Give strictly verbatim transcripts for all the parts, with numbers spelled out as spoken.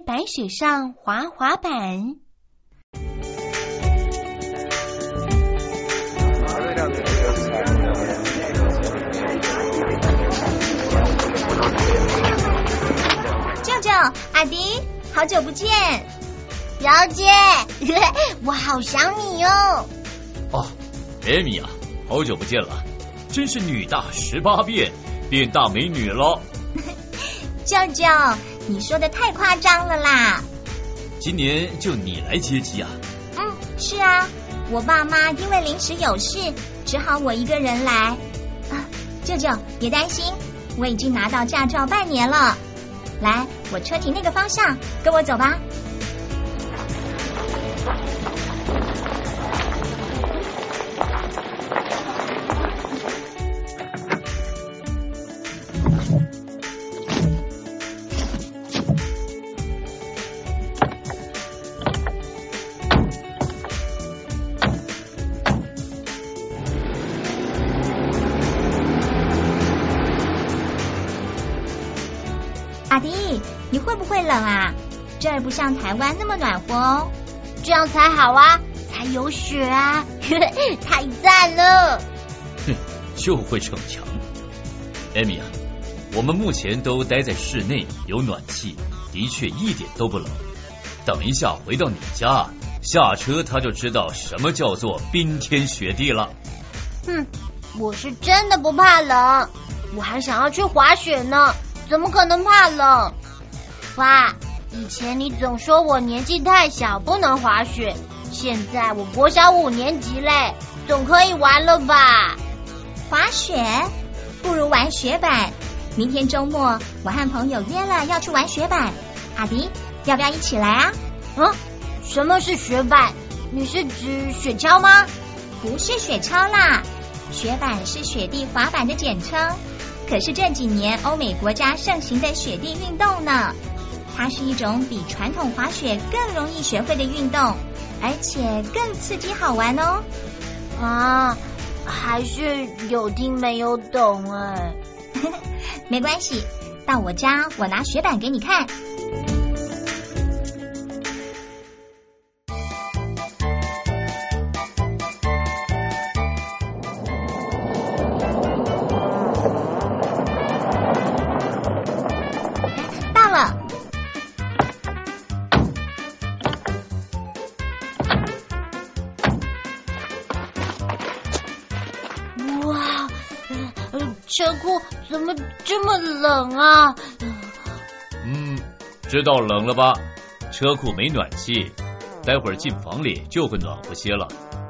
白雪上滑滑板。 舅舅，阿迪，好久不见。 表姐，我好想你哦。 哦，艾米啊，好久不见了，真是女大十八变，变大美女了。 舅舅，你说的太夸张了啦！ 今年就你来接机啊？ 嗯，是啊，我爸妈因为临时有事，只好我一个人来。啊，舅舅别担心，我已经拿到驾照半年了。来，我车停那个方向，跟我走吧。阿迪，你会不会冷啊？这儿不像台湾那么暖和哦。 这样才好啊，才有雪啊，太赞了！ 哼，就会逞强。艾米啊，我们目前都待在室内，有暖气，的确一点都不冷。等一下回到你家，下车他就知道什么叫做冰天雪地了。 哼，我是真的不怕冷，我还想要去滑雪呢。怎么可能怕冷？哇，以前你总说我年纪太小不能滑雪，现在我国小五年级嘞，总可以玩了吧？ 滑雪？不如玩雪板。明天周末我和朋友约了要去玩雪板，阿迪要不要一起来啊？ 嗯，什么是雪板？你是指雪橇吗？ 不是雪橇啦，雪板是雪地滑板的简称。可是这几年欧美国家盛行的雪地运动呢，它是一种比传统滑雪更容易学会的运动，而且更刺激好玩哦。 啊，还是有听没有懂哎。 没关系，到我家我拿雪板给你看。 车库怎么这么冷啊？ 嗯，知道冷了吧？车库没暖气，待会儿进房里就会暖和些了。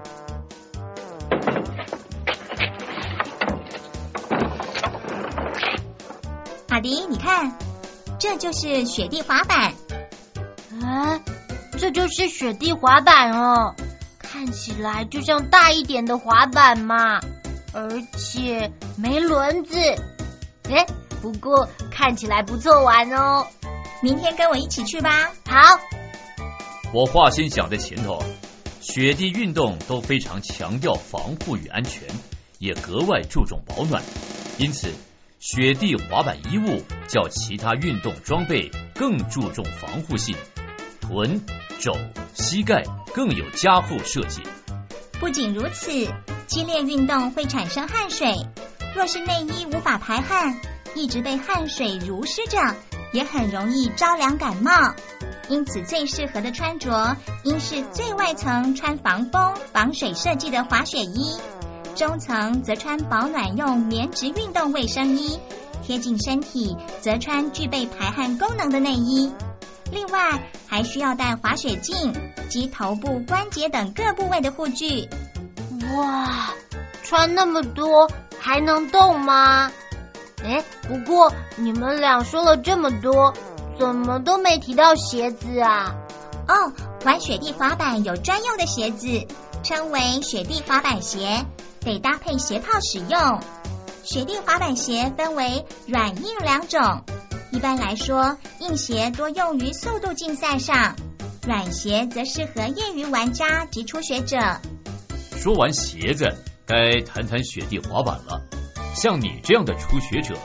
阿迪，你看，这就是雪地滑板。 啊，这就是雪地滑板哦，看起来就像大一点的滑板嘛。而且没轮子，哎，不过看起来不错玩哦。 明天跟我一起去吧。 好。 我话先想在前头，雪地运动都非常强调防护与安全，也格外注重保暖，因此雪地滑板衣物较其他运动装备更注重防护性，臀、肘、膝盖更有加厚设计。 不仅如此，激烈运动会产生汗水，若是内衣无法排汗，一直被汗水濡湿着，也很容易着凉感冒。因此最适合的穿着应是最外层穿防风防水设计的滑雪衣，中层则穿保暖用棉质运动卫生衣，贴近身体则穿具备排汗功能的内衣。另外还需要带滑雪镜及头部关节等各部位的护具。 哇，穿那么多还能动吗？哎，不过你们俩说了这么多，怎么都没提到鞋子啊？ 哦，玩雪地滑板有专用的鞋子，称为雪地滑板鞋，得搭配鞋套使用。雪地滑板鞋分为软硬两种，一般来说，硬鞋多用于速度竞赛上，软鞋则适合业余玩家及初学者。 说完鞋子，该谈谈雪地滑板了。像你这样的初学者，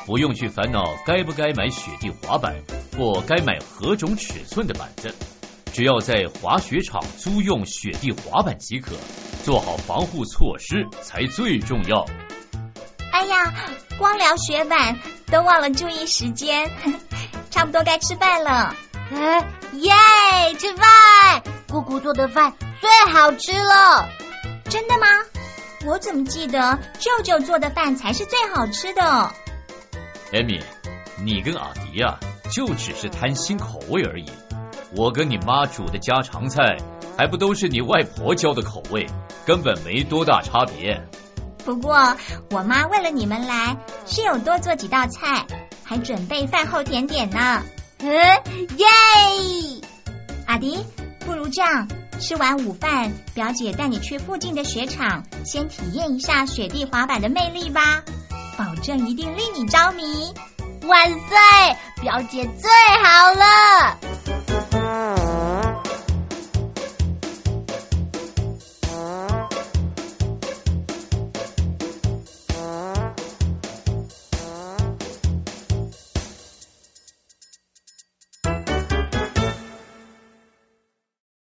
不用去烦恼该不该买雪地滑板或该买何种尺寸的板子，只要在滑雪场租用雪地滑板即可，做好防护措施才最重要。 哎呀，光聊雪板都忘了注意时间，差不多该吃饭了。 哎，耶，吃饭！姑姑做的饭最好吃了。 真的吗？我怎么记得舅舅做的饭才是最好吃的？ 艾米，你跟阿迪啊，就只是贪新口味而已。我跟你妈煮的家常菜，还不都是你外婆教的口味，根本没多大差别。 不过我妈为了你们来，是有多做几道菜，还准备饭后甜点呢。 嗯，耶！ 阿迪，不如这样，吃完午饭，表姐带你去附近的雪场，先体验一下雪地滑板的魅力吧，保证一定令你着迷。 万岁，表姐最好了。